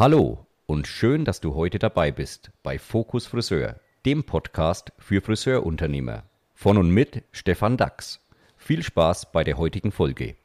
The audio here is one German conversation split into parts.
Hallo und schön, dass du heute dabei bist bei Fokus Friseur, dem Podcast für Friseurunternehmer. Von und mit Stefan Dachs. Viel Spaß bei der heutigen Folge.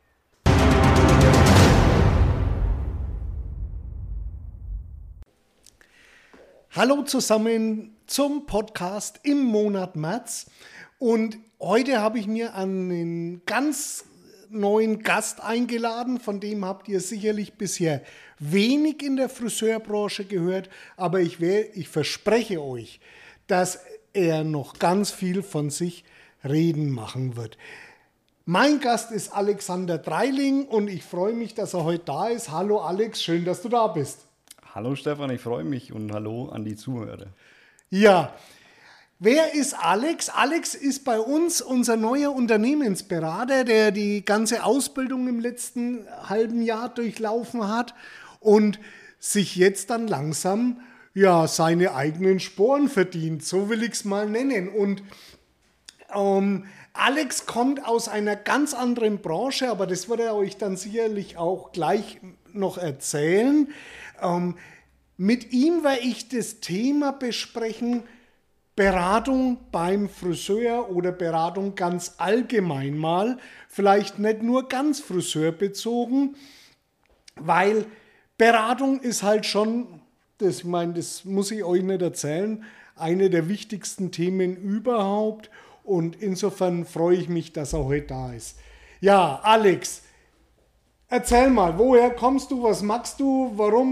Hallo zusammen zum Podcast im Monat März und heute habe ich mir einen ganz neuen Gast eingeladen, von dem habt ihr sicherlich bisher wenig in der Friseurbranche gehört, aber ich verspreche euch, dass er noch ganz viel von sich reden machen wird. Mein Gast ist Alexander Dreiling und ich freue mich, dass er heute da ist. Hallo Alex, schön, dass du da bist. Hallo Stefan, ich freue mich und hallo an die Zuhörer. Ja, wer ist Alex? Alex ist bei uns unser neuer Unternehmensberater, der die ganze Ausbildung im letzten halben Jahr durchlaufen hat und sich jetzt dann langsam seine eigenen Sporen verdient. So will ich es mal nennen. Und Alex kommt aus einer ganz anderen Branche, aber das wird er euch dann sicherlich auch gleich noch erzählen. Mit ihm werde ich das Thema besprechen, Beratung beim Friseur oder Beratung ganz allgemein mal, vielleicht nicht nur ganz friseurbezogen, weil Beratung ist halt schon, das muss ich euch nicht erzählen, eine der wichtigsten Themen überhaupt und insofern freue ich mich, dass er heute da ist. Ja, Alex, erzähl mal, woher kommst du, was machst du,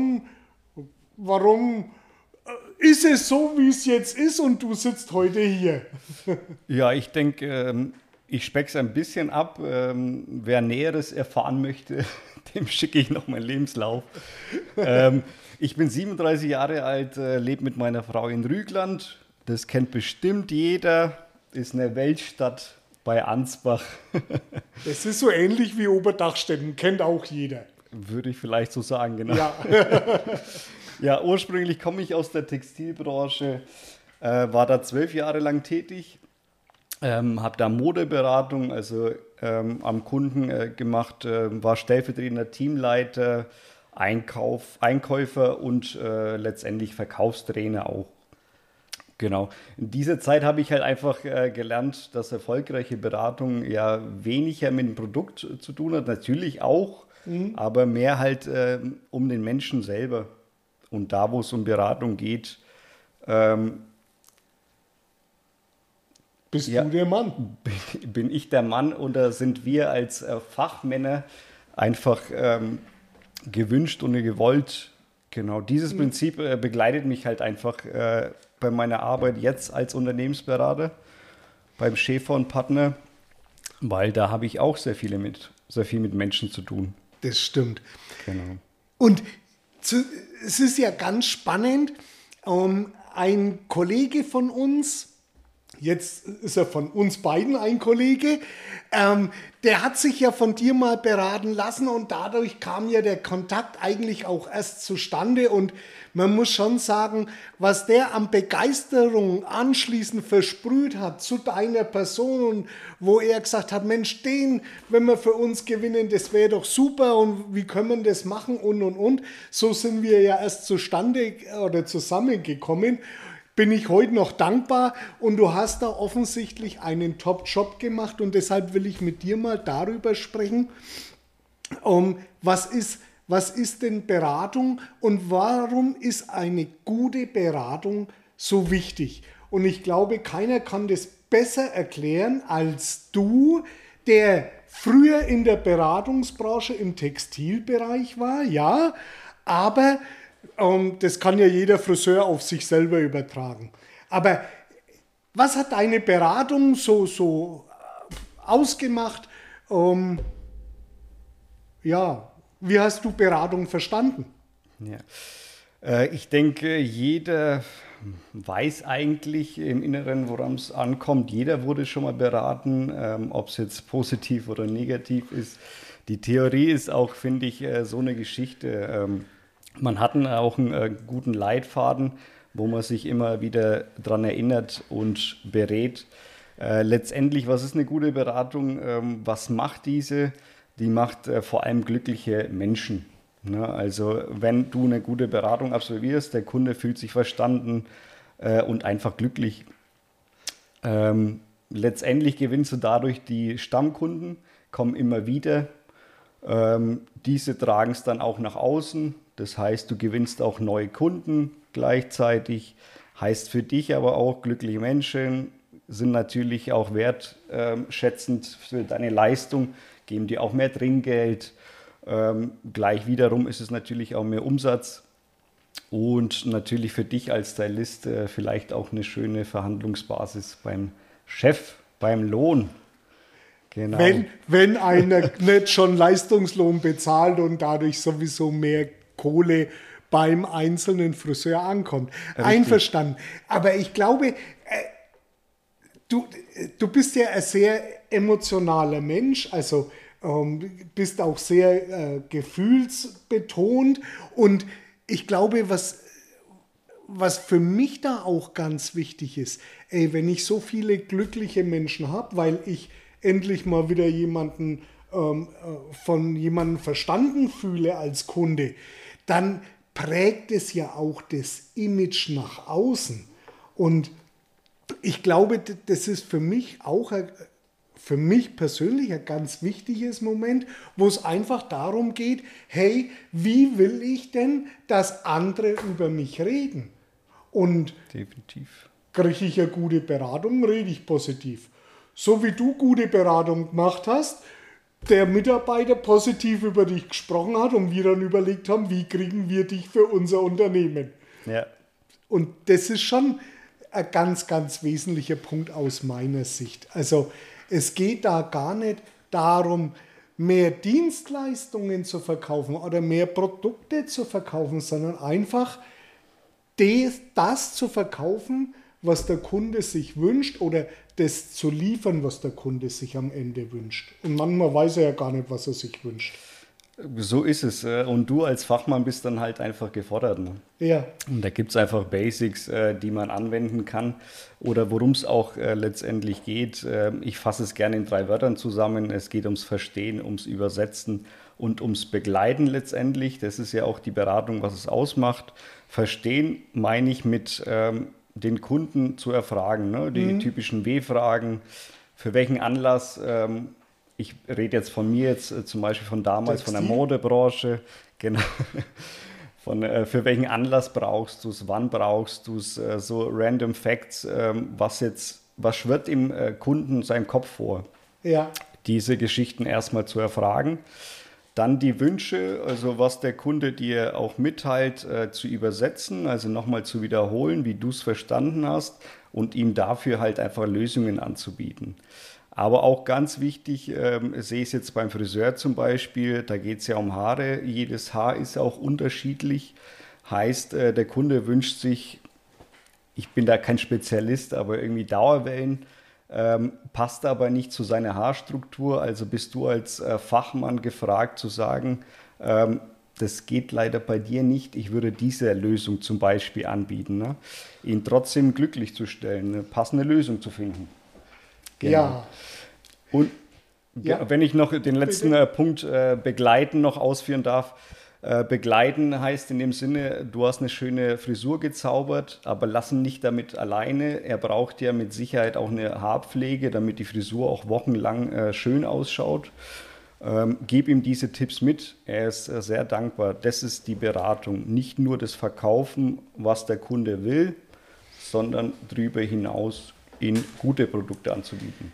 warum ist es so, wie es jetzt ist und du sitzt heute hier? Ja, ich denke, ich speck's ein bisschen ab. Wer Näheres erfahren möchte, dem schicke ich noch meinen Lebenslauf. Ich bin 37 Jahre alt, lebe mit meiner Frau in Rügland. Das kennt bestimmt jeder. Ist eine Weltstadt bei Ansbach. Das ist so ähnlich wie Oberdachstetten, kennt auch jeder. Würde ich vielleicht so sagen, genau. Ja. Ja, ursprünglich komme ich aus der Textilbranche, war da 12 Jahre lang tätig, habe da Modeberatung, also am Kunden gemacht, war stellvertretender Teamleiter, Einkäufer und letztendlich Verkaufstrainer auch. Genau. In dieser Zeit habe ich halt einfach gelernt, dass erfolgreiche Beratung ja weniger mit dem Produkt zu tun hat, natürlich auch, aber mehr halt um den Menschen selber. Und da, wo es um Beratung geht, bist du der Mann? Bin ich der Mann oder sind wir als Fachmänner einfach gewünscht und gewollt? Genau, dieses Prinzip begleitet mich halt einfach bei meiner Arbeit jetzt als Unternehmensberater beim Schäfer und Partner, weil da habe ich auch sehr viel mit Menschen zu tun. Das stimmt. Genau. Und es ist ja ganz spannend, ein Kollege von uns, jetzt ist er von uns beiden ein Kollege, der hat sich ja von dir mal beraten lassen und dadurch kam ja der Kontakt eigentlich auch erst zustande und man muss schon sagen, was der an Begeisterung anschließend versprüht hat zu deiner Person und wo er gesagt hat, Mensch, den, wenn wir für uns gewinnen, das wäre doch super und wie können wir das machen und. So sind wir ja erst zustande oder zusammengekommen. Bin ich heute noch dankbar und du hast da offensichtlich einen Top-Job gemacht und deshalb will ich mit dir mal darüber sprechen, was ist denn Beratung und warum ist eine gute Beratung so wichtig? Und ich glaube, keiner kann das besser erklären als du, der früher in der Beratungsbranche im Textilbereich war, ja, aber das kann ja jeder Friseur auf sich selber übertragen. Aber was hat deine Beratung so ausgemacht? Wie hast du Beratung verstanden? Ja. Ich denke, jeder weiß eigentlich im Inneren, woran es ankommt. Jeder wurde schon mal beraten, ob es jetzt positiv oder negativ ist. Die Theorie ist auch, finde ich, so eine Geschichte. Man hat auch einen guten Leitfaden, wo man sich immer wieder dran erinnert und berät. Letztendlich, was ist eine gute Beratung? Was macht diese? Die macht vor allem glückliche Menschen. Ne? Also wenn du eine gute Beratung absolvierst, der Kunde fühlt sich verstanden und einfach glücklich. Letztendlich gewinnst du dadurch die Stammkunden, kommen immer wieder. Diese tragen es dann auch nach außen. Das heißt, du gewinnst auch neue Kunden gleichzeitig. Heißt für dich aber auch, glückliche Menschen sind natürlich auch wertschätzend für deine Leistung, geben dir auch mehr Trinkgeld. Gleich wiederum ist es natürlich auch mehr Umsatz. Und natürlich für dich als Stylist vielleicht auch eine schöne Verhandlungsbasis beim Chef, beim Lohn. Genau. Wenn einer nicht schon Leistungslohn bezahlt und dadurch sowieso mehr Kohle beim einzelnen Friseur ankommt. Richtig. Einverstanden. Aber ich glaube, du bist ja ein sehr emotionaler Mensch, also bist auch sehr gefühlsbetont, und ich glaube, was für mich da auch ganz wichtig ist, wenn ich so viele glückliche Menschen habe, weil ich endlich mal wieder von jemandem verstanden fühle als Kunde, dann prägt es ja auch das Image nach außen. Und ich glaube, das ist für mich auch für mich persönlich ein ganz wichtiges Moment, wo es einfach darum geht, hey, wie will ich denn, dass andere über mich reden? Und definitiv. Kriege ich eine gute Beratung, rede ich positiv. So wie du gute Beratung gemacht hast, der Mitarbeiter positiv über dich gesprochen hat und wir dann überlegt haben, wie kriegen wir dich für unser Unternehmen. Ja. Und das ist schon ein ganz, ganz wesentlicher Punkt aus meiner Sicht. Also es geht da gar nicht darum, mehr Dienstleistungen zu verkaufen oder mehr Produkte zu verkaufen, sondern einfach das zu verkaufen, was der Kunde sich wünscht, oder das zu liefern, was der Kunde sich am Ende wünscht. Und manchmal weiß er ja gar nicht, was er sich wünscht. So ist es. Und du als Fachmann bist dann halt einfach gefordert. Ne? Ja. Und da gibt es einfach Basics, die man anwenden kann, oder worum es auch letztendlich geht. Ich fasse es gerne in 3 Wörtern zusammen. Es geht ums Verstehen, ums Übersetzen und ums Begleiten letztendlich. Das ist ja auch die Beratung, was es ausmacht. Verstehen meine ich mit den Kunden zu erfragen, ne? Die typischen W-Fragen. Für welchen Anlass, ich rede jetzt von mir, zum Beispiel von damals, von der Modebranche, genau. Für welchen Anlass brauchst du es, wann brauchst du es, so random Facts, was schwirrt dem Kunden seinem Kopf vor? Ja. Diese Geschichten erstmal zu erfragen. Dann die Wünsche, also was der Kunde dir auch mitteilt, zu übersetzen, also nochmal zu wiederholen, wie du es verstanden hast, und ihm dafür halt einfach Lösungen anzubieten. Aber auch ganz wichtig, sehe ich es jetzt beim Friseur zum Beispiel, da geht es ja um Haare, jedes Haar ist auch unterschiedlich, heißt, der Kunde wünscht sich, ich bin da kein Spezialist, aber irgendwie Dauerwellen, passt aber nicht zu seiner Haarstruktur, also bist du als Fachmann gefragt zu sagen, das geht leider bei dir nicht, ich würde diese Lösung zum Beispiel anbieten, ne? Ihn trotzdem glücklich zu stellen, eine passende Lösung zu finden. Genau. Ja. Und wenn ich noch den letzten Punkt begleiten noch ausführen darf, begleiten heißt in dem Sinne, du hast eine schöne Frisur gezaubert, aber lass ihn nicht damit alleine. Er braucht ja mit Sicherheit auch eine Haarpflege, damit die Frisur auch wochenlang schön ausschaut. Gib ihm diese Tipps mit, er ist sehr dankbar. Das ist die Beratung, nicht nur das Verkaufen, was der Kunde will, sondern darüber hinaus ihnen gute Produkte anzubieten.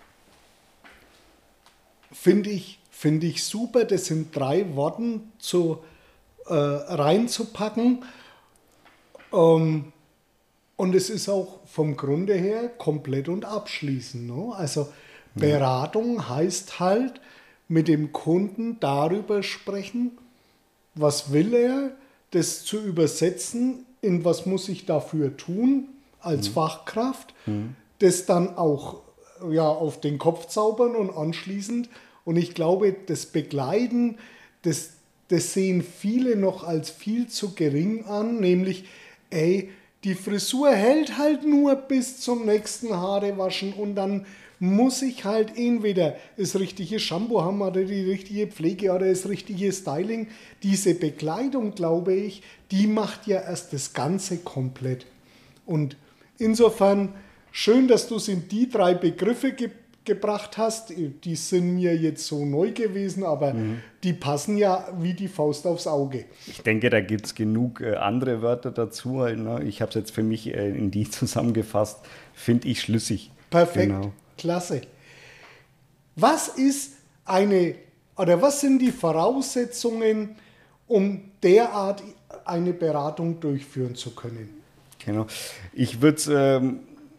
Finde ich super, das in 3 Worten reinzupacken. Und es ist auch vom Grunde her komplett und abschließend. Ne? Also Beratung heißt halt, mit dem Kunden darüber sprechen, was will er, das zu übersetzen, in was muss ich dafür tun als Fachkraft, das dann auch auf den Kopf zaubern und anschließend. Und ich glaube, das Begleiten, das sehen viele noch als viel zu gering an, nämlich, die Frisur hält halt nur bis zum nächsten Haarewaschen und dann muss ich halt entweder das richtige Shampoo haben oder die richtige Pflege oder das richtige Styling. Diese Bekleidung, glaube ich, die macht ja erst das Ganze komplett. Und insofern schön, dass du es in die 3 Begriffe gebracht hast. Die sind mir jetzt so neu gewesen, aber die passen ja wie die Faust aufs Auge. Ich denke, da gibt es genug andere Wörter dazu. Halt, ne? Ich habe es jetzt für mich in die zusammengefasst. Finde ich schlüssig. Perfekt, Genau. klasse. Was sind die Voraussetzungen, um derart eine Beratung durchführen zu können? Genau. Ich würde es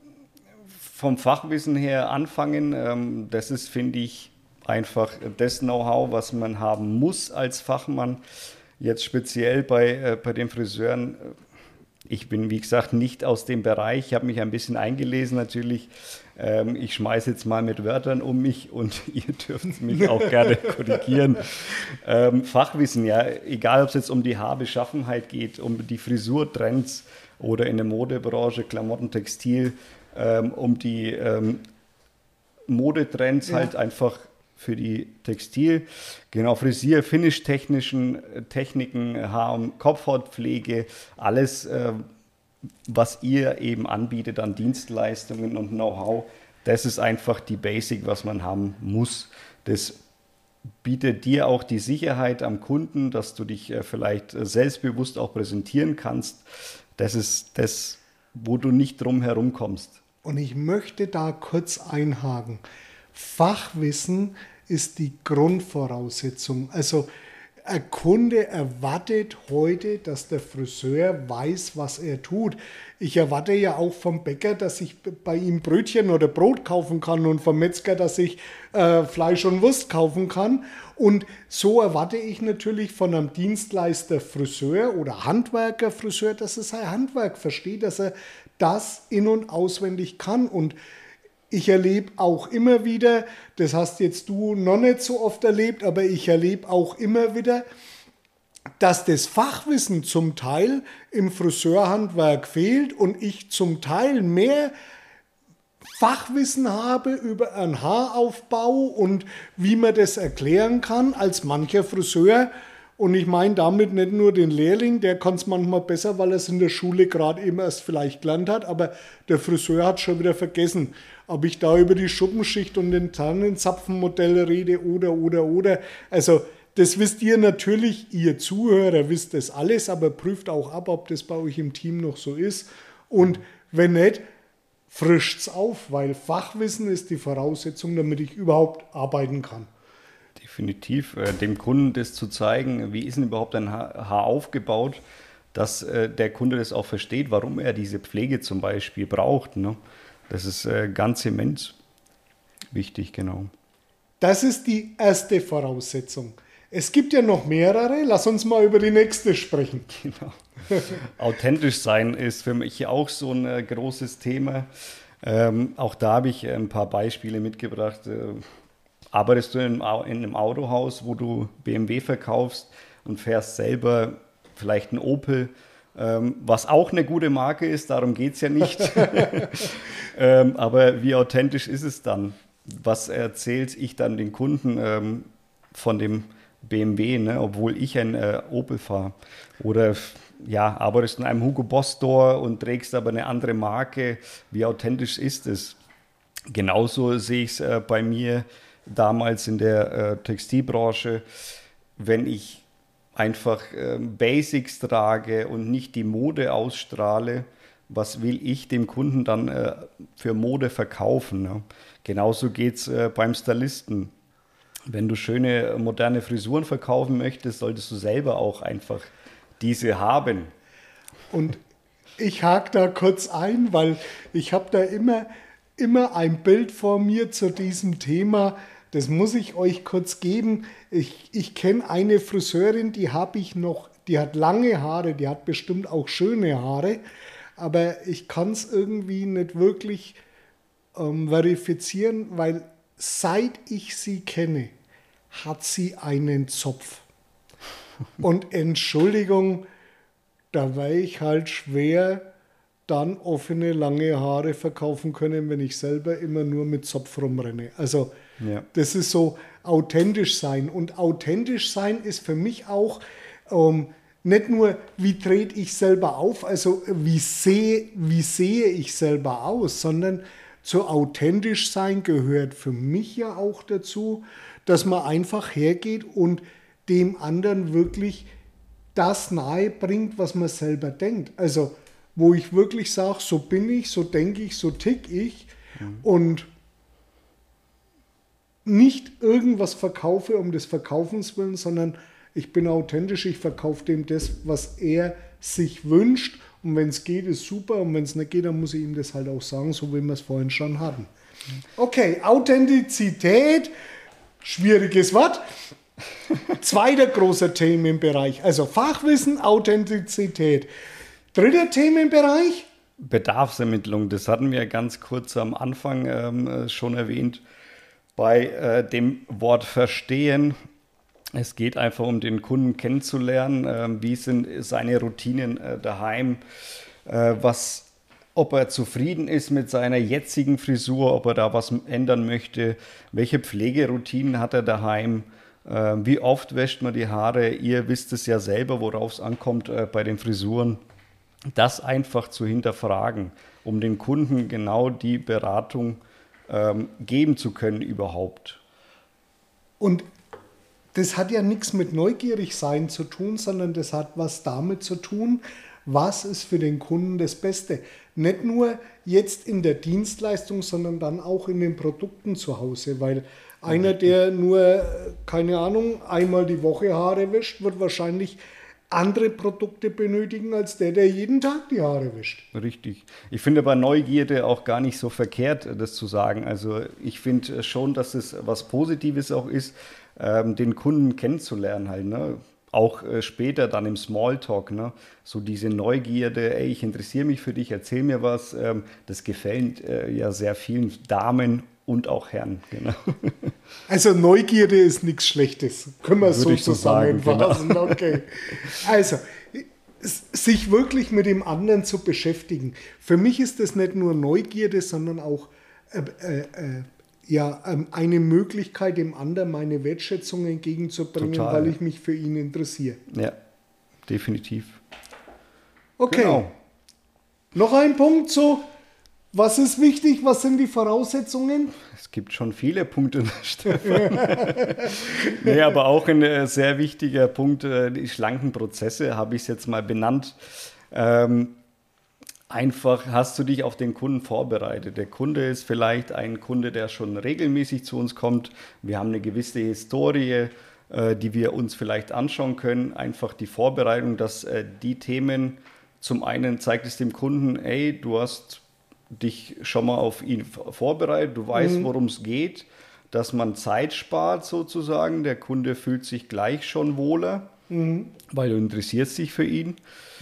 vom Fachwissen her anfangen. Das ist, finde ich, einfach das Know-how, was man haben muss als Fachmann. Jetzt speziell bei den Friseuren. Ich bin, wie gesagt, nicht aus dem Bereich. Ich habe mich ein bisschen eingelesen natürlich. Ich schmeiße jetzt mal mit Wörtern um mich und ihr dürft mich auch gerne korrigieren. Fachwissen, ja, egal ob es jetzt um die Haarbeschaffenheit geht, um die Frisurtrends oder in der Modebranche, Klamotten, Textil, um die Modetrends halt einfach für die Textil, genau, Frisier, Finish-technischen Techniken, Haar- und Kopfhautpflege, alles, was ihr eben anbietet an Dienstleistungen und Know-how, das ist einfach die Basic, was man haben muss. Das bietet dir auch die Sicherheit am Kunden, dass du dich vielleicht selbstbewusst auch präsentieren kannst. Das ist das, wo du nicht drum herum kommst. Und ich möchte da kurz einhaken. Fachwissen ist die Grundvoraussetzung. Also ein Kunde erwartet heute, dass der Friseur weiß, was er tut. Ich erwarte ja auch vom Bäcker, dass ich bei ihm Brötchen oder Brot kaufen kann und vom Metzger, dass ich Fleisch und Wurst kaufen kann. Und so erwarte ich natürlich von einem Dienstleister Friseur oder Handwerker Friseur, dass er sein Handwerk versteht, dass er das in- und auswendig kann. Und ich erlebe auch immer wieder, das hast jetzt du noch nicht so oft erlebt, aber ich erlebe auch immer wieder, dass das Fachwissen zum Teil im Friseurhandwerk fehlt und ich zum Teil mehr Fachwissen habe über einen Haaraufbau und wie man das erklären kann als mancher Friseur. Und ich meine damit nicht nur den Lehrling, der kann es manchmal besser, weil er es in der Schule gerade eben erst vielleicht gelernt hat, aber der Friseur hat schon wieder vergessen, ob ich da über die Schuppenschicht und den Tannenzapfenmodell rede oder. Also das wisst ihr natürlich, ihr Zuhörer wisst das alles, aber prüft auch ab, ob das bei euch im Team noch so ist. Und wenn nicht, frischt's auf, weil Fachwissen ist die Voraussetzung, damit ich überhaupt arbeiten kann. Definitiv, dem Kunden das zu zeigen, wie ist denn überhaupt ein Haar aufgebaut, dass der Kunde das auch versteht, warum er diese Pflege zum Beispiel braucht. Ne? Das ist ganz immens wichtig, genau. Das ist die erste Voraussetzung. Es gibt ja noch mehrere, lass uns mal über die nächste sprechen. Genau. Authentisch sein ist für mich auch so ein großes Thema. Auch da habe ich ein paar Beispiele mitgebracht. Arbeitest du in einem Autohaus, wo du BMW verkaufst und fährst selber vielleicht einen Opel, was auch eine gute Marke ist, darum geht es ja nicht. Aber wie authentisch ist es dann? Was erzähle ich dann den Kunden von dem BMW, ne, obwohl ich ein Opel fahre? Oder ja, arbeitest in einem Hugo Boss Store und trägst aber eine andere Marke. Wie authentisch ist es? Genauso sehe ich es bei mir damals in der Textilbranche, wenn ich einfach Basics trage und nicht die Mode ausstrahle, was will ich dem Kunden dann für Mode verkaufen? Ne? Genauso geht es beim Stylisten. Wenn du schöne, moderne Frisuren verkaufen möchtest, solltest du selber auch einfach diese haben. Und ich hake da kurz ein, weil ich habe da immer ein Bild vor mir zu diesem Thema. Das muss ich euch kurz geben. Ich kenne eine Friseurin, die hat lange Haare, die hat bestimmt auch schöne Haare, aber ich kann es irgendwie nicht wirklich verifizieren, weil seit ich sie kenne, hat sie einen Zopf. Und Entschuldigung, da wäre ich halt schwer dann offene, lange Haare verkaufen können, wenn ich selber immer nur mit Zopf rumrenne. Also das ist so authentisch sein. Und authentisch sein ist für mich auch nicht nur, wie trete ich selber auf, also wie sehe ich selber aus, sondern zu authentisch sein gehört für mich ja auch dazu, dass man einfach hergeht und dem anderen wirklich das nahe bringt, was man selber denkt. Also wo ich wirklich sage, so bin ich, so denke ich, so tick ich und nicht irgendwas verkaufe um des Verkaufens willen, sondern ich bin authentisch, ich verkaufe dem das, was er sich wünscht und wenn es geht, ist super und wenn es nicht geht, dann muss ich ihm das halt auch sagen, so wie wir es vorhin schon hatten. Okay, Authentizität, schwieriges Wort. Zweiter großer Themenbereich, also Fachwissen, Authentizität. Dritter Themenbereich? Bedarfsermittlung, das hatten wir ganz kurz am Anfang schon erwähnt. Bei dem Wort Verstehen, es geht einfach um den Kunden kennenzulernen, wie sind seine Routinen daheim, ob er zufrieden ist mit seiner jetzigen Frisur, ob er da was ändern möchte, welche Pflegeroutinen hat er daheim, wie oft wäscht man die Haare, ihr wisst es ja selber, worauf es ankommt bei den Frisuren. Das einfach zu hinterfragen, um den Kunden genau die Beratung geben zu können überhaupt. Und das hat ja nichts mit neugierig sein zu tun, sondern das hat was damit zu tun, was ist für den Kunden das Beste. Nicht nur jetzt in der Dienstleistung, sondern dann auch in den Produkten zu Hause, weil einer, der nur, keine Ahnung, einmal die Woche Haare wäscht, wird wahrscheinlich andere Produkte benötigen, als der jeden Tag die Haare wäscht. Richtig. Ich finde bei Neugierde auch gar nicht so verkehrt, das zu sagen. Also ich finde schon, dass es was Positives auch ist, den Kunden kennenzulernen halt, ne? Auch später dann im Smalltalk, ne? So diese Neugierde, ey, ich interessiere mich für dich, erzähl mir was, das gefällt ja sehr vielen Damen und auch Herren. Genau. Also Neugierde ist nichts Schlechtes, können wir so zusammenfassen. Genau. Okay. Also, sich wirklich mit dem anderen zu beschäftigen. Für mich ist das nicht nur Neugierde, sondern auch eine Möglichkeit, dem anderen meine Wertschätzung entgegenzubringen, Total. weil ich mich für ihn interessiere. Ja, definitiv. Okay. Genau. Noch ein Punkt so. Was ist wichtig? Was sind die Voraussetzungen? Es gibt schon viele Punkte, Stefan. Nee, aber auch ein sehr wichtiger Punkt, die schlanken Prozesse, habe ich es jetzt mal benannt. Einfach hast du dich auf den Kunden vorbereitet. Der Kunde ist vielleicht ein Kunde, der schon regelmäßig zu uns kommt. Wir haben eine gewisse Historie, die wir uns vielleicht anschauen können. Einfach die Vorbereitung, dass die Themen, zum einen zeigt es dem Kunden, ey, du hast dich schon mal auf ihn vorbereitet, du weißt, worum es geht, dass man Zeit spart sozusagen. Der Kunde fühlt sich gleich schon wohler, weil du interessierst dich für ihn.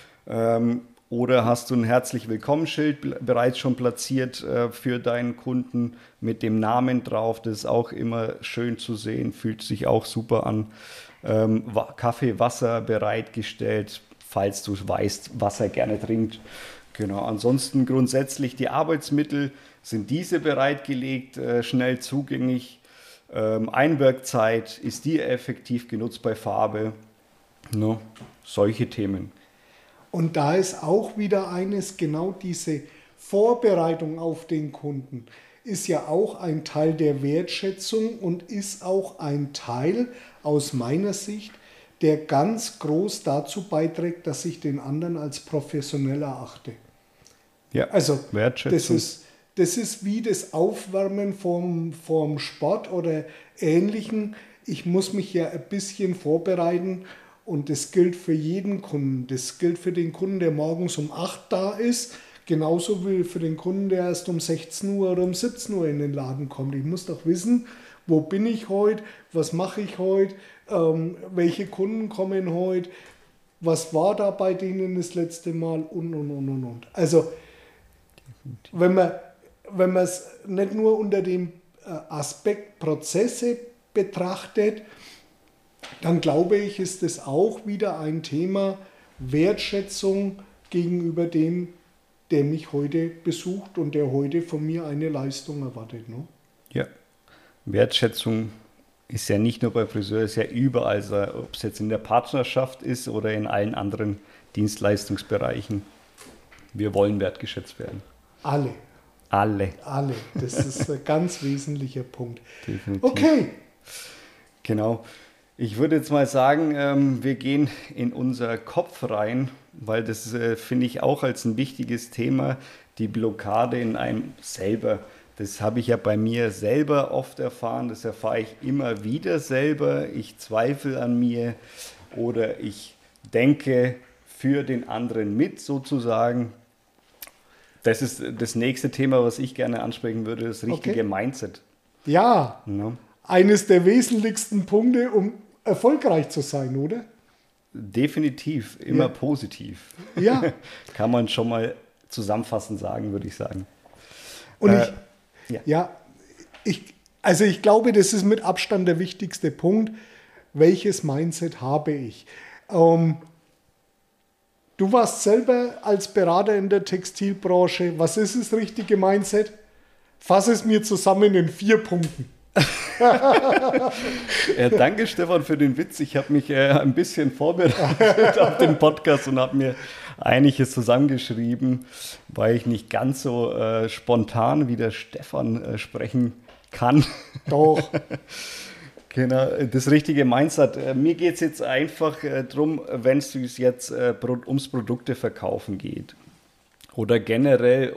Oder hast du ein Herzlich-Willkommen-Schild bereits schon platziert für deinen Kunden mit dem Namen drauf. Das ist auch immer schön zu sehen, fühlt sich auch super an. Kaffee, Wasser bereitgestellt, falls du weißt, was er gerne trinkt. Genau, ansonsten grundsätzlich die Arbeitsmittel, sind diese bereitgelegt, schnell zugänglich. Einwirkzeit, ist die effektiv genutzt bei Farbe? No, solche Themen. Und da ist auch wieder eines, genau diese Vorbereitung auf den Kunden ist ja auch ein Teil der Wertschätzung und ist auch ein Teil aus meiner Sicht, der ganz groß dazu beiträgt, dass ich den anderen als professionell erachte. Ja, also Wertschätzung. Das ist wie das Aufwärmen vom Sport oder Ähnlichem. Ich muss mich ja ein bisschen vorbereiten und das gilt für jeden Kunden. Das gilt für den Kunden, der morgens um 8 da ist, genauso wie für den Kunden, der erst um 16 Uhr oder um 17 Uhr in den Laden kommt. Ich muss doch wissen, wo bin ich heute, was mache ich heute, welche Kunden kommen heute, was war da bei denen das letzte Mal und. Also wenn man es nicht nur unter dem Aspekt Prozesse betrachtet, dann glaube ich, ist es auch wieder ein Thema Wertschätzung gegenüber dem, der mich heute besucht und der heute von mir eine Leistung erwartet. Ne? Ja, Wertschätzung ist ja nicht nur bei Friseur, ist ja überall, also ob es jetzt in der Partnerschaft ist oder in allen anderen Dienstleistungsbereichen. Wir wollen wertgeschätzt werden. Alle. Alle. Alle. Das ist ein ganz wesentlicher Punkt. Definitiv. Okay. Genau. Ich würde jetzt mal sagen, wir gehen in unser Kopf rein, weil das finde ich auch als ein wichtiges Thema, die Blockade in einem selber. Das habe ich ja bei mir selber oft erfahren, das erfahre ich immer wieder selber. Ich zweifle an mir oder ich denke für den anderen mit sozusagen. Das ist das nächste Thema, was ich gerne ansprechen würde, das richtige Mindset. Ja, Ja. Eines der wesentlichsten Punkte, um erfolgreich zu sein, oder? Definitiv, immer positiv. Ja. Kann man schon mal zusammenfassend sagen, würde ich sagen. Und ich glaube, das ist mit Abstand der wichtigste Punkt. Welches Mindset habe ich? Du warst selber als Berater in der Textilbranche. Was ist das richtige Mindset? Fass es mir zusammen in 4 Punkten. Danke, Stefan, für den Witz. Ich habe mich ein bisschen vorbereitet auf den Podcast und habe mir einiges zusammengeschrieben, weil ich nicht ganz so spontan wie der Stefan sprechen kann. Doch. Genau, das richtige Mindset. Mir geht es jetzt einfach darum, wenn es jetzt ums Produkteverkaufen geht oder generell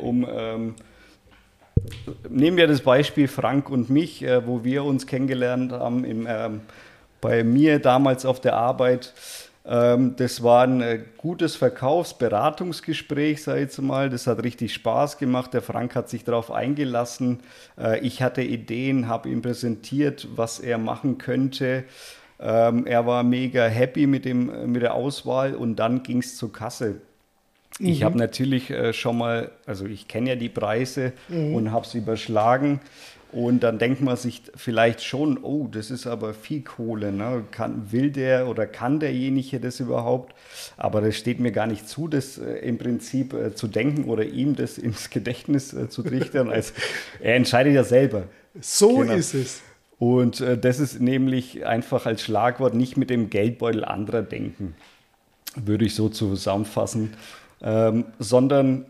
nehmen wir das Beispiel Frank und mich, wo wir uns kennengelernt haben, bei mir damals auf der Arbeit. Das war ein gutes Verkaufsberatungsgespräch, sage ich jetzt mal. Das hat richtig Spaß gemacht. Der Frank hat sich darauf eingelassen. Ich hatte Ideen, habe ihm präsentiert, was er machen könnte. Er war mega happy mit der Auswahl und dann ging es zur Kasse. Ich habe natürlich schon mal, also ich kenne ja die Preise und habe es überschlagen und dann denkt man sich vielleicht schon, oh, das ist aber viel Kohle, ne? Will der oder kann derjenige das überhaupt? Aber das steht mir gar nicht zu, das im Prinzip zu denken oder ihm das ins Gedächtnis zu trichtern. Also, er entscheidet ja selber. So ist es. Und das ist nämlich einfach als Schlagwort nicht mit dem Geldbeutel anderer denken, würde ich so zusammenfassen. Sondern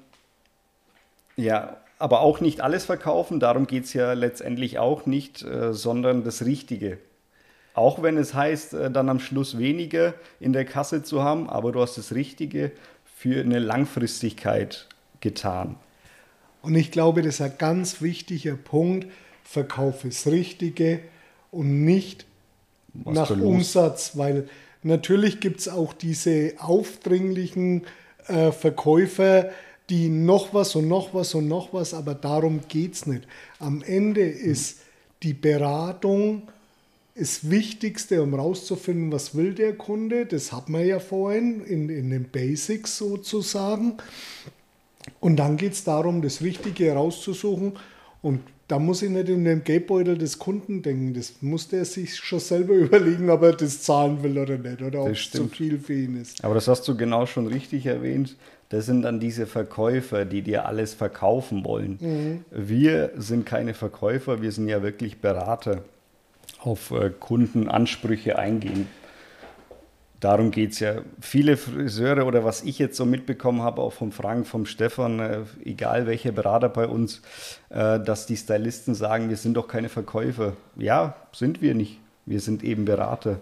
ja, aber auch nicht alles verkaufen, darum geht es ja letztendlich auch nicht, sondern das Richtige. Auch wenn es heißt, dann am Schluss weniger in der Kasse zu haben, aber du hast das Richtige für eine Langfristigkeit getan. Und ich glaube, das ist ein ganz wichtiger Punkt. Verkaufe das Richtige und nicht nach Umsatz, weil natürlich gibt es auch diese aufdringlichen Verkäufer, die noch was und noch was und noch was, aber darum geht es nicht. Am Ende ist die Beratung das Wichtigste, um rauszufinden, was will der Kunde. Das hat man ja vorhin in den Basics sozusagen. Und dann geht es darum, das Richtige herauszusuchen. Und da muss ich nicht in den Geldbeutel des Kunden denken. Das muss der sich schon selber überlegen, ob er das zahlen will oder nicht. Oder ob es zu viel für ihn ist. Aber das hast du genau schon richtig erwähnt. Das sind dann diese Verkäufer, die dir alles verkaufen wollen. Wir sind keine Verkäufer, wir sind ja wirklich Berater, auf Kundenansprüche eingehen. Darum geht es ja. Viele Friseure oder was ich jetzt so mitbekommen habe, auch vom Frank, vom Stefan, egal welcher Berater bei uns, dass die Stylisten sagen, wir sind doch keine Verkäufer. Ja, sind wir nicht. Wir sind eben Berater.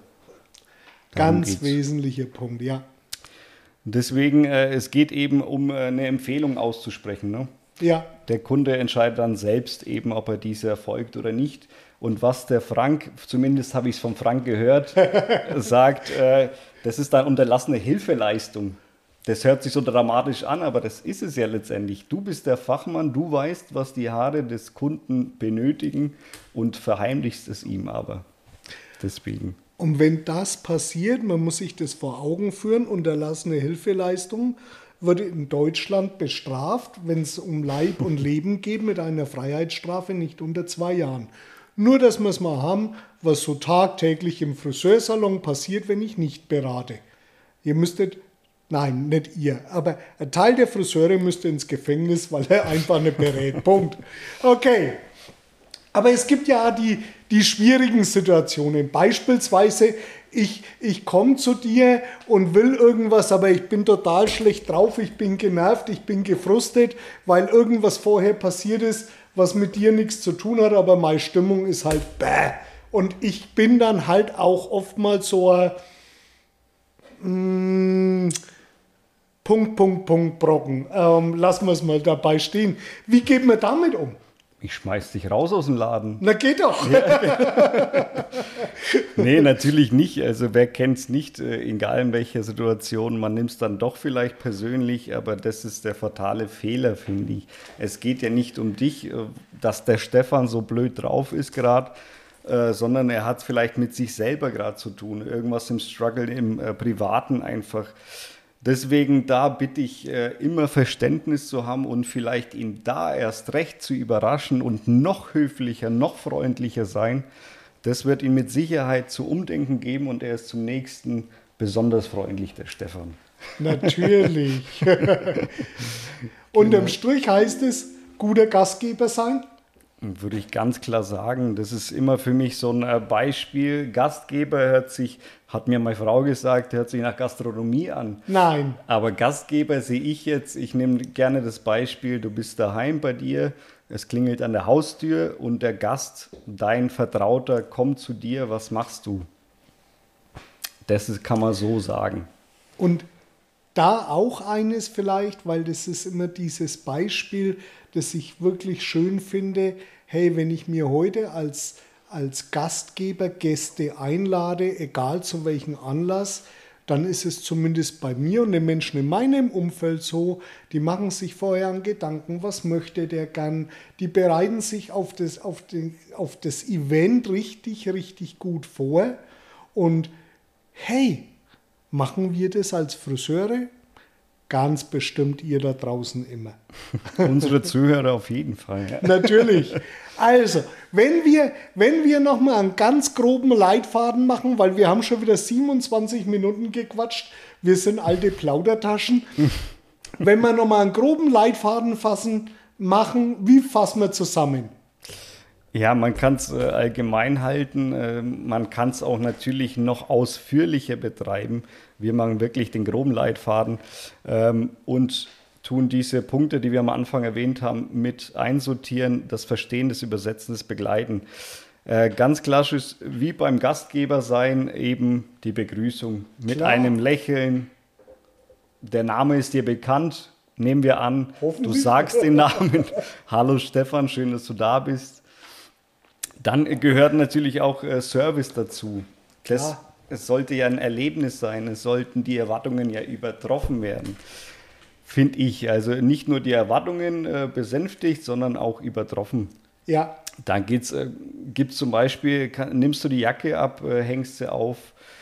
Ganz wesentlicher Punkt, ja. Deswegen, es geht eben um eine Empfehlung auszusprechen. Ne? Ja. Der Kunde entscheidet dann selbst eben, ob er diese erfolgt oder nicht. Und was der Frank, zumindest habe ich es vom Frank gehört, sagt, das ist dann unterlassene Hilfeleistung. Das hört sich so dramatisch an, aber das ist es ja letztendlich. Du bist der Fachmann, du weißt, was die Haare des Kunden benötigen und verheimlichst es ihm aber. Deswegen. Und wenn das passiert, man muss sich das vor Augen führen, unterlassene Hilfeleistung wird in Deutschland bestraft, wenn es um Leib und Leben geht, mit einer Freiheitsstrafe nicht unter 2 Jahren. Nur, dass wir es mal haben, was so tagtäglich im Friseursalon passiert, wenn ich nicht berate. Ihr müsstet Nein, nicht ihr. Aber ein Teil der Friseure müsste ins Gefängnis, weil er einfach nicht berät. Punkt. Okay. Aber es gibt ja die schwierigen Situationen. Beispielsweise, ich komme zu dir und will irgendwas, aber ich bin total schlecht drauf, ich bin genervt, ich bin gefrustet, weil irgendwas vorher passiert ist, was mit dir nichts zu tun hat, aber meine Stimmung ist halt bäh. Und ich bin dann halt auch oftmals so ein Brocken. Lassen wir es mal dabei stehen. Wie geht man damit um? Ich schmeiß dich raus aus dem Laden. Na, geht doch. Nee, natürlich nicht. Also wer kennt es nicht, egal in welcher Situation, man nimmt es dann doch vielleicht persönlich, aber das ist der fatale Fehler, finde ich. Es geht ja nicht um dich, dass der Stefan so blöd drauf ist gerade, sondern er hat vielleicht mit sich selber gerade zu tun. Irgendwas im Struggle, im Privaten einfach. Deswegen da bitte ich immer Verständnis zu haben und vielleicht ihn da erst recht zu überraschen und noch höflicher, noch freundlicher sein. Das wird ihm mit Sicherheit zu umdenken geben und er ist zum nächsten besonders freundlich, der Stefan. Natürlich. Unterm Strich heißt es, guter Gastgeber sein? Würde ich ganz klar sagen, das ist immer für mich so ein Beispiel. Gastgeber hat mir meine Frau gesagt, hört sich nach Gastronomie an. Nein. Aber Gastgeber sehe ich jetzt, ich nehme gerne das Beispiel, du bist daheim bei dir, es klingelt an der Haustür und der Gast, dein Vertrauter, kommt zu dir, was machst du? Kann man so sagen. Und da auch eines vielleicht, weil das ist immer dieses Beispiel, das ich wirklich schön finde, hey, wenn ich mir heute als Gastgeber Gäste einlade, egal zu welchem Anlass, dann ist es zumindest bei mir und den Menschen in meinem Umfeld so, die machen sich vorher einen Gedanken, was möchte der gern, die bereiten sich auf das Event richtig gut vor und hey, machen wir das als Friseure? Ganz bestimmt ihr da draußen immer. Unsere Zuhörer auf jeden Fall. Ja. Natürlich. Also, wenn wir nochmal einen ganz groben Leitfaden machen, weil wir haben schon wieder 27 Minuten gequatscht, wir sind alte Plaudertaschen. Wenn wir nochmal einen groben Leitfaden machen, wie fassen wir zusammen? Ja, man kann es allgemein halten, man kann es auch natürlich noch ausführlicher betreiben. Wir machen wirklich den groben Leitfaden und tun diese Punkte, die wir am Anfang erwähnt haben, mit einsortieren, das Verstehen, das Übersetzen, das Begleiten. Ganz klassisch, wie beim Gastgeber sein, eben die Begrüßung mit einem Lächeln. Der Name ist dir bekannt, nehmen wir an, du sagst den Namen. Hallo Stefan, schön, dass du da bist. Dann gehört natürlich auch Service dazu. Es sollte ja ein Erlebnis sein, es sollten die Erwartungen ja übertroffen werden, finde ich. Also nicht nur die Erwartungen besänftigt, sondern auch übertroffen. Ja. Dann gibt's zum Beispiel, nimmst du die Jacke ab, hängst sie auf,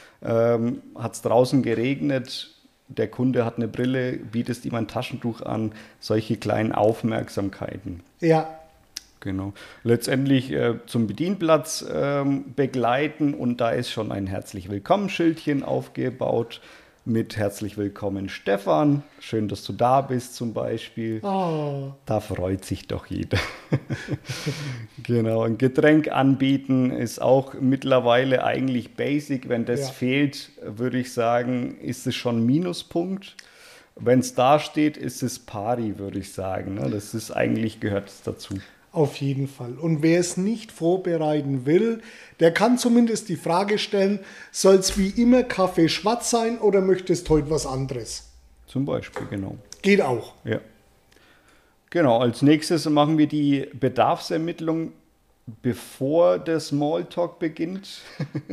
hat es draußen geregnet, der Kunde hat eine Brille, bietest ihm ein Taschentuch an, solche kleinen Aufmerksamkeiten. Ja. Genau. Letztendlich zum Bedienplatz begleiten und da ist schon ein Herzlich-Willkommen-Schildchen aufgebaut mit Herzlich Willkommen Stefan. Schön, dass du da bist zum Beispiel. Oh. Da freut sich doch jeder. Genau. Ein Getränk anbieten ist auch mittlerweile eigentlich basic. Wenn das fehlt, würde ich sagen, ist es schon ein Minuspunkt. Wenn es da steht, ist es Pari, würde ich sagen. Das ist eigentlich, gehört es dazu. Auf jeden Fall. Und wer es nicht vorbereiten will, der kann zumindest die Frage stellen, soll es wie immer Kaffee schwarz sein oder möchtest heute was anderes? Zum Beispiel, genau. Geht auch. Ja. Genau, als nächstes machen wir die Bedarfsermittlung, bevor der Smalltalk beginnt.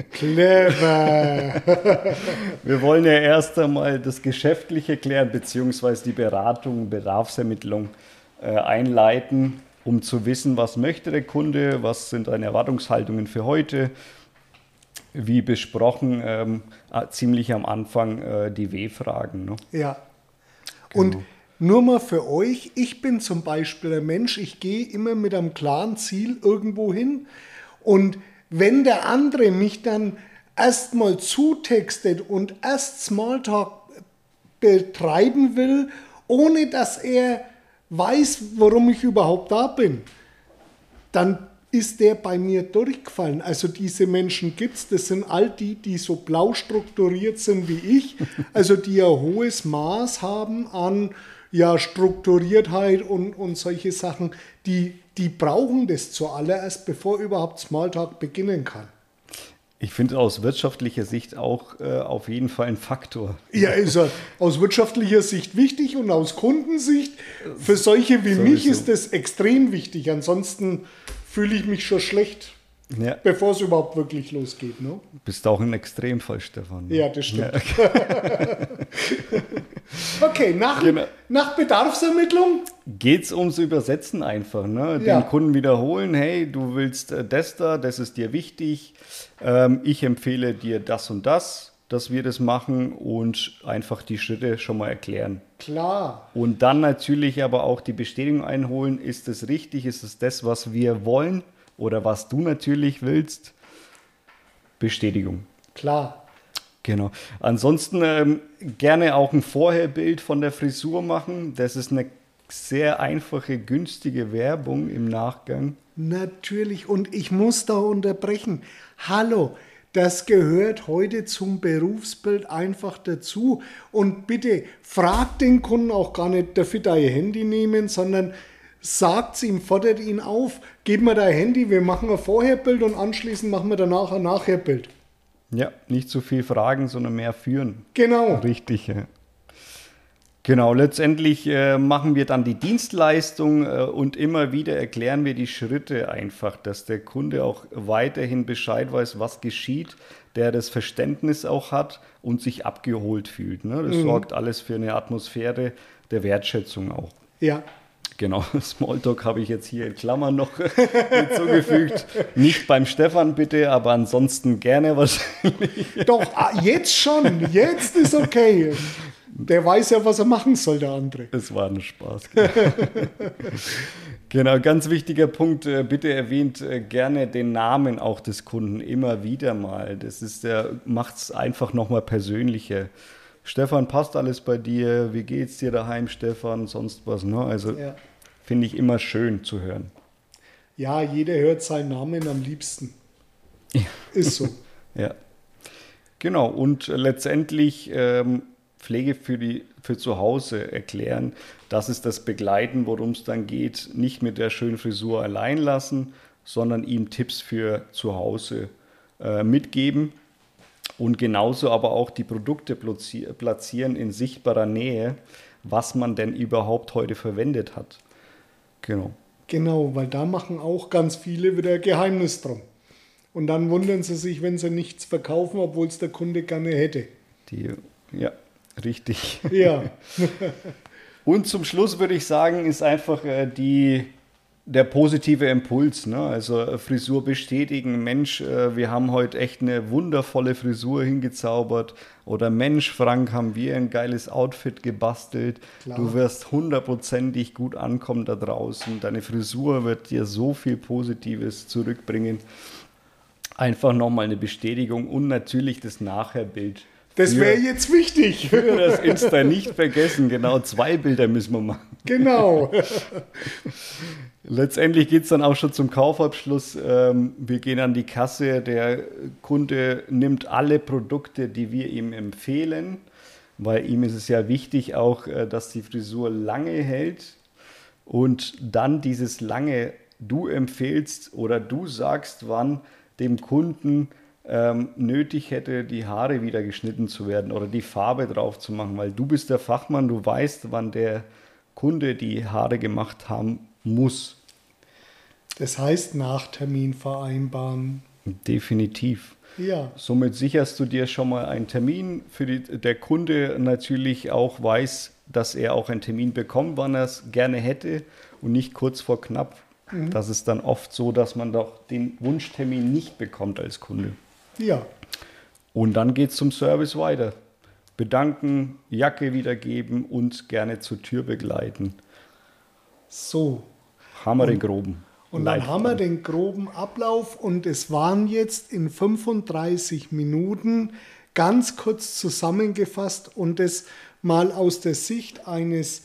Clever. Wir wollen ja erst einmal das Geschäftliche klären, beziehungsweise die Beratung, Bedarfsermittlung einleiten, um zu wissen, was möchte der Kunde, was sind deine Erwartungshaltungen für heute. Wie besprochen, ziemlich am Anfang die W-Fragen. Ne? Ja. Genau. Und nur mal für euch, ich bin zum Beispiel ein Mensch, ich gehe immer mit einem klaren Ziel irgendwo hin und wenn der andere mich dann erstmal zutextet und erst Smalltalk betreiben will, ohne dass er weiß, warum ich überhaupt da bin, dann ist der bei mir durchgefallen. Also diese Menschen gibt es, das sind all die, die so blau strukturiert sind wie ich, also die ein hohes Maß haben an Strukturiertheit und solche Sachen, die brauchen das zuallererst, bevor überhaupt Smalltalk beginnen kann. Ich finde aus wirtschaftlicher Sicht auch auf jeden Fall ein Faktor. Ja, ist er aus wirtschaftlicher Sicht wichtig und aus Kundensicht für solche wie mich ist das extrem wichtig. Ansonsten fühle ich mich schon schlecht, bevor es überhaupt wirklich losgeht. Ne? Du bist auch ein Extremfall, Stefan. Ne? Ja, das stimmt. Ja. Okay, nach Bedarfsermittlung? Geht es ums Übersetzen einfach. Ne? Den Kunden wiederholen, hey, du willst das ist dir wichtig. Ich empfehle dir das und das, dass wir das machen und einfach die Schritte schon mal erklären. Klar. Und dann natürlich aber auch die Bestätigung einholen, ist es richtig, ist es das, was wir wollen oder was du natürlich willst? Bestätigung. Klar. Genau. Ansonsten gerne auch ein Vorherbild von der Frisur machen. Das ist eine sehr einfache, günstige Werbung im Nachgang. Natürlich. Und ich muss da unterbrechen. Hallo, das gehört heute zum Berufsbild einfach dazu. Und bitte fragt den Kunden auch gar nicht, darf ich dein Handy nehmen, sondern sagt es ihm, fordert ihn auf, gib mir dein Handy, wir machen ein Vorherbild und anschließend machen wir danach ein Nachherbild. Ja, nicht zu viel fragen, sondern mehr führen. Genau. Richtig, ja. Genau, letztendlich machen wir dann die Dienstleistung und immer wieder erklären wir die Schritte einfach, dass der Kunde auch weiterhin Bescheid weiß, was geschieht, der das Verständnis auch hat und sich abgeholt fühlt. Ne? Das sorgt alles für eine Atmosphäre der Wertschätzung auch. Ja. Genau, Smalltalk habe ich jetzt hier in Klammern noch hinzugefügt. Nicht beim Stefan bitte, aber ansonsten gerne wahrscheinlich. Doch, jetzt schon, jetzt ist okay. Der weiß ja, was er machen soll, der andere. Es war ein Spaß. Genau, ganz wichtiger Punkt. Bitte erwähnt gerne den Namen auch des Kunden immer wieder mal. Das ist macht es einfach nochmal persönlicher. Stefan, passt alles bei dir? Wie geht's dir daheim, Stefan? Sonst was, ne? Also finde ich immer schön zu hören. Ja, jeder hört seinen Namen am liebsten. Ja. Ist so. Ja. Genau, und letztendlich Pflege für zu Hause erklären. Das ist das Begleiten, worum es dann geht. Nicht mit der schönen Frisur allein lassen, sondern ihm Tipps für zu Hause mitgeben. Und genauso aber auch die Produkte platzieren in sichtbarer Nähe, was man denn überhaupt heute verwendet hat. Genau. Genau, weil da machen auch ganz viele wieder ein Geheimnis drum. Und dann wundern sie sich, wenn sie nichts verkaufen, obwohl es der Kunde gerne hätte. Ja, richtig. Ja. Und zum Schluss würde ich sagen, ist einfach der positive Impuls. Ne? Also Frisur bestätigen. Mensch, wir haben heute echt eine wundervolle Frisur hingezaubert. Oder Mensch, Frank, haben wir ein geiles Outfit gebastelt. Klar. Du wirst 100%ig gut ankommen da draußen. Deine Frisur wird dir so viel Positives zurückbringen. Einfach nochmal eine Bestätigung und natürlich das Nachherbild. Das wäre jetzt wichtig. Für das Insta nicht vergessen. Genau, 2 Bilder müssen wir machen. Genau. Letztendlich geht es dann auch schon zum Kaufabschluss. Wir gehen an die Kasse. Der Kunde nimmt alle Produkte, die wir ihm empfehlen, weil ihm ist es ja wichtig auch, dass die Frisur lange hält. Und dann dieses lange, du empfehlst oder du sagst, wann dem Kunden nötig hätte, die Haare wieder geschnitten zu werden oder die Farbe drauf zu machen, weil du bist der Fachmann, du weißt, wann der Kunde die Haare gemacht haben muss. Das heißt, Nachtermin vereinbaren. Definitiv. Ja. Somit sicherst du dir schon mal einen Termin, der Kunde natürlich auch weiß, dass er auch einen Termin bekommt, wann er es gerne hätte und nicht kurz vor knapp. Das ist dann oft so, dass man doch den Wunschtermin nicht bekommt als Kunde. Ja. Und dann geht es zum Service weiter. Bedanken, Jacke wiedergeben und gerne zur Tür begleiten. So. Haben wir den groben. Und dann haben wir den groben Ablauf und es waren jetzt in 35 Minuten ganz kurz zusammengefasst und das mal aus der Sicht eines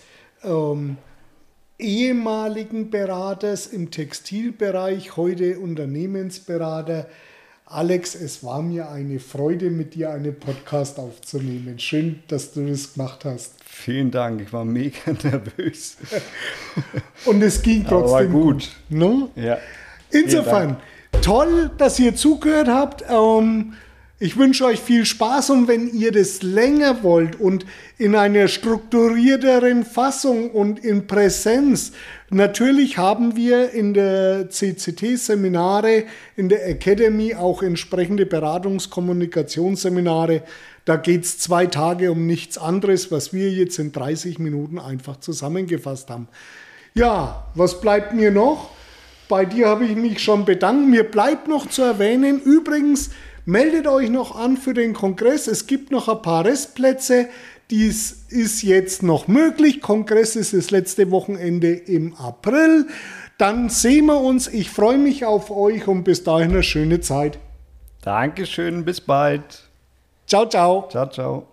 ehemaligen Beraters im Textilbereich, heute Unternehmensberater. Alex, es war mir eine Freude, mit dir einen Podcast aufzunehmen. Schön, dass du das gemacht hast. Vielen Dank, ich war mega nervös. Und es ging trotzdem aber gut. No? Ja. Insofern, toll, dass ihr zugehört habt. Ich wünsche euch viel Spaß und wenn ihr das länger wollt und in einer strukturierteren Fassung und in Präsenz, natürlich haben wir in der CCT-Seminare, in der Academy auch entsprechende Beratungs-Kommunikationsseminare. Da geht es 2 Tage um nichts anderes, was wir jetzt in 30 Minuten einfach zusammengefasst haben. Ja, was bleibt mir noch? Bei dir habe ich mich schon bedankt. Mir bleibt noch zu erwähnen, übrigens, meldet euch noch an für den Kongress. Es gibt noch ein paar Restplätze. Dies ist jetzt noch möglich. Kongress ist das letzte Wochenende im April. Dann sehen wir uns. Ich freue mich auf euch und bis dahin eine schöne Zeit. Dankeschön, bis bald. Ciao, ciao. Ciao, ciao.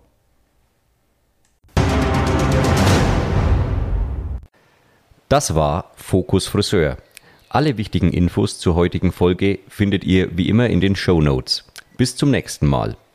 Das war Fokus Friseur. Alle wichtigen Infos zur heutigen Folge findet ihr wie immer in den Shownotes. Bis zum nächsten Mal.